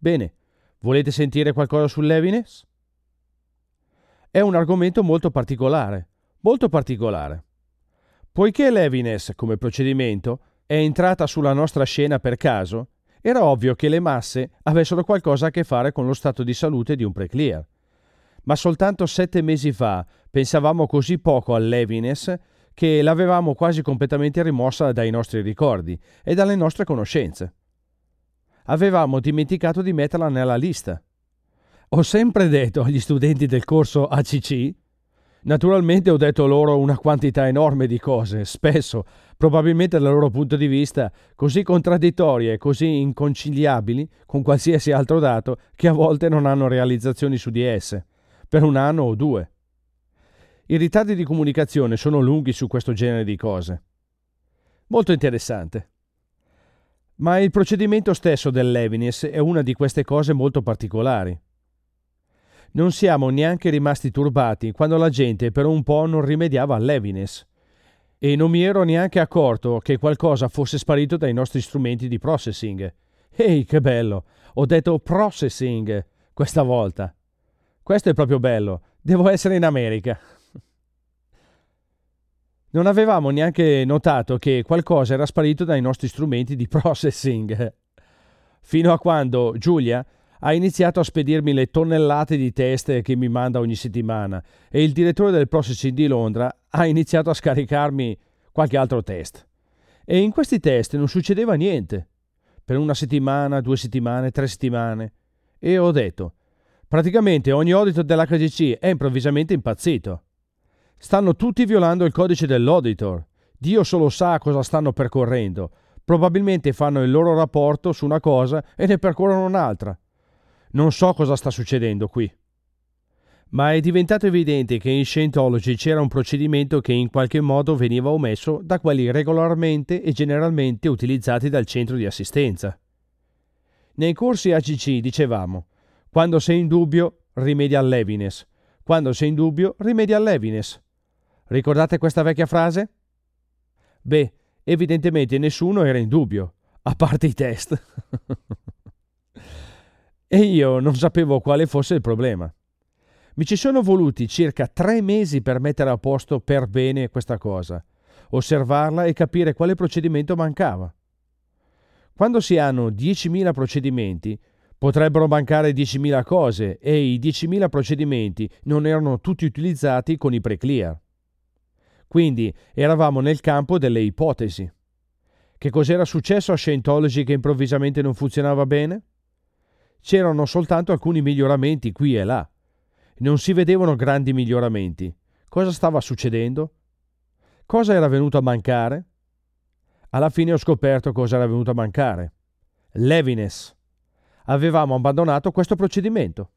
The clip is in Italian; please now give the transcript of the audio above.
Bene, volete sentire qualcosa sull'heaviness? È un argomento molto particolare, molto particolare. Poiché l'heaviness, come procedimento, è entrata sulla nostra scena per caso, era ovvio che le masse avessero qualcosa a che fare con lo stato di salute di un pre-clear. Ma soltanto 7 mesi fa pensavamo così poco all'heaviness che l'avevamo quasi completamente rimossa dai nostri ricordi e dalle nostre conoscenze. Avevamo dimenticato di metterla nella lista. Ho sempre detto agli studenti del corso ACC, naturalmente ho detto loro una quantità enorme di cose, spesso, probabilmente dal loro punto di vista, così contraddittorie e così inconciliabili con qualsiasi altro dato che a volte non hanno realizzazioni su di esse, per 1 anno o 2. I ritardi di comunicazione sono lunghi su questo genere di cose. Molto interessante. Ma il procedimento stesso dell'heaviness è una di queste cose molto particolari. Non siamo neanche rimasti turbati quando la gente per un po' non rimediava all'heaviness e non mi ero neanche accorto che qualcosa fosse sparito dai nostri strumenti di processing. Ehi, che bello! Ho detto processing questa volta. Questo è proprio bello. Devo essere in America. Non avevamo neanche notato che qualcosa era sparito dai nostri strumenti di processing. Fino a quando Giulia ha iniziato a spedirmi le tonnellate di test che mi manda ogni settimana e il direttore del processing di Londra ha iniziato a scaricarmi qualche altro test. E in questi test non succedeva niente. Per 1 settimana, 2 settimane, 3 settimane. E ho detto, praticamente ogni auditor dell'HGC è improvvisamente impazzito. Stanno tutti violando il codice dell'auditor. Dio solo sa cosa stanno percorrendo. Probabilmente fanno il loro rapporto su una cosa e ne percorrono un'altra. Non so cosa sta succedendo qui. Ma è diventato evidente che in Scientology c'era un procedimento che in qualche modo veniva omesso da quelli regolarmente e generalmente utilizzati dal centro di assistenza. Nei corsi ACC dicevamo, quando sei in dubbio, rimedia all'heaviness. Quando sei in dubbio, rimedia all'heaviness. Ricordate questa vecchia frase? Beh, evidentemente nessuno era in dubbio, a parte i test. E io non sapevo quale fosse il problema. Mi ci sono voluti circa 3 mesi per mettere a posto per bene questa cosa, osservarla e capire quale procedimento mancava. Quando si hanno 10.000 procedimenti, potrebbero mancare 10.000 cose e i 10.000 procedimenti non erano tutti utilizzati con i pre-clear. Quindi eravamo nel campo delle ipotesi. Che cos'era successo a Scientology che improvvisamente non funzionava bene? C'erano soltanto alcuni miglioramenti qui e là. Non si vedevano grandi miglioramenti. Cosa stava succedendo? Cosa era venuto a mancare? Alla fine ho scoperto cosa era venuto a mancare. L'heaviness. Avevamo abbandonato questo procedimento.